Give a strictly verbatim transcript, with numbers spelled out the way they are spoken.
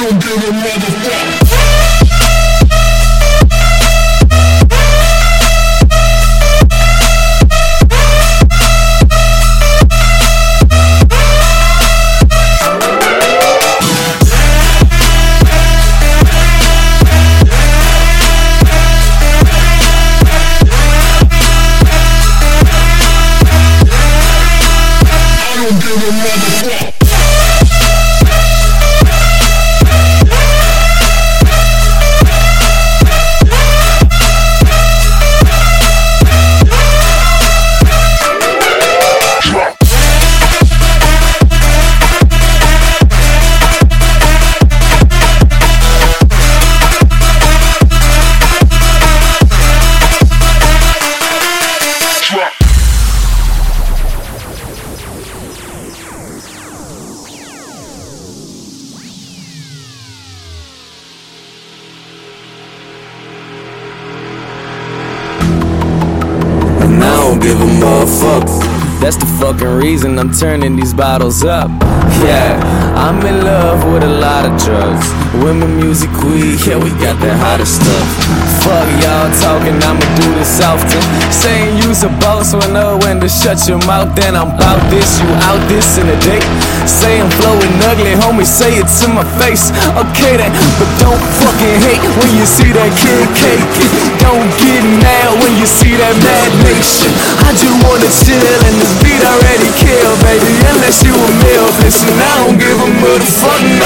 don't give a motherfucker. Give a motherfucker. That's the fucking reason I'm turning these bottles up. Yeah, I'm in love with a lot of drugs. Women, music, weed, yeah, we got that hottest stuff. Fuck y'all talking, I'ma do this often. Saying you's a boss when know when to shut your mouth. Then I'm bout this, you out this in a day. Say I'm flowing ugly, homie, say it to my face. Okay then, but don't fucking hate when you see that kid cake. Don't get mad when you see that Mad Nation. I just wanna chill and this beat already killed, baby. Unless you a male, listen, I don't give a motherfucker.